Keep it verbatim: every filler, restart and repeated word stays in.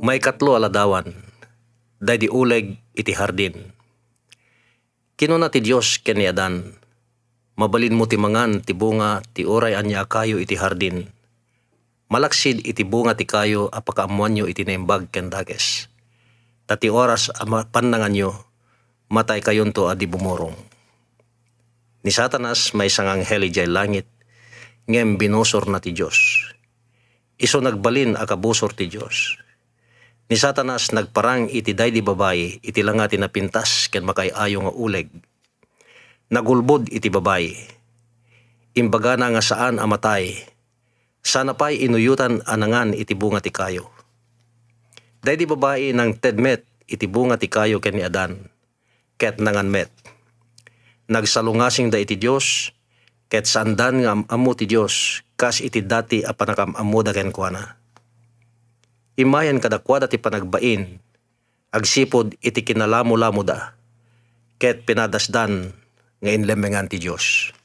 May katlo aladawan, daydi uleg iti hardin. Kinuna ti Diyos ken ni Adan, mabalin mo ti mangan ti bunga ti oray anya kayo iti hardin. Malaksid iti bunga ti kayo apakaamuan nyo iti naimbag ken dages. Tati oras ama pannangan nyo, matay kayon to adi bumurong. Ni Satanas may isang anghel ijay langit, ngem binusor na ti Diyos. Iso nagbalin akabusor ti Diyos. Ni Satanas nagparang iti daydi babayi, iti langa ti napintas ken makayayo nga uleg. Nagulbod iti babayi. Imbaga na nga saan amatay, sana pa'y inuyutan anangan iti bunga ti kayo. Daydi babayi nang tedmet iti bunga ti kayo ken ni Adan, ket nanganmet. Nagsalungasing da iti Diyos, ket sandan nga amu ti Diyos, kas iti dati a panakamamu da ken kuana. Imayan kadakwada ti panagbain, agsipod iti kinalamo-lamo da, ket pinadasdan nga inlemengan ti Diyos.